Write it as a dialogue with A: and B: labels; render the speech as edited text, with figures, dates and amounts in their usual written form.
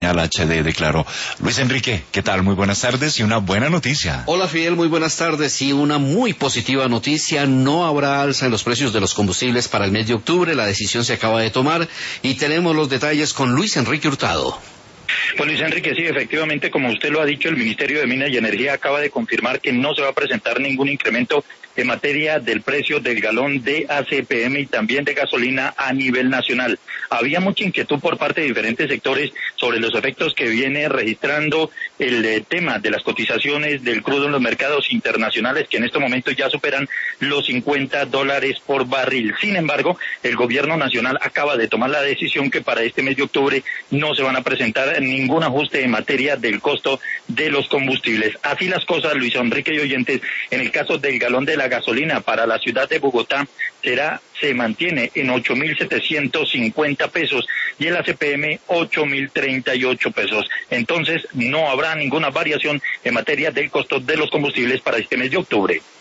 A: al HD declaró. Luis Enrique, ¿qué tal? Muy buenas tardes y una buena noticia.
B: Hola Fidel, muy buenas tardes y una muy positiva noticia. No habrá alza en los precios de los combustibles para el mes de octubre. La decisión se acaba de tomar y tenemos los detalles con Luis Enrique Hurtado.
C: Pues Luis Enrique, sí, efectivamente, como usted lo ha dicho, el Ministerio de Minas y Energía acaba de confirmar que no se va a presentar ningún incremento en materia del precio del galón de ACPM y también de gasolina a nivel nacional. Había mucha inquietud por parte de diferentes sectores sobre los efectos que viene registrando el tema de las cotizaciones del crudo en los mercados internacionales, que en estos momentos ya superan los $50 por barril. Sin embargo, el gobierno nacional acaba de tomar la decisión que para este mes de octubre no se van a presentar ningún ajuste en materia del costo de los combustibles. Así las cosas, Luis Enrique y oyentes, en el caso del galón de la gasolina para la ciudad de Bogotá se mantiene en 8.750 pesos y el ACPM 8.038 pesos. Entonces no habrá ninguna variación en materia del costo de los combustibles para este mes de octubre.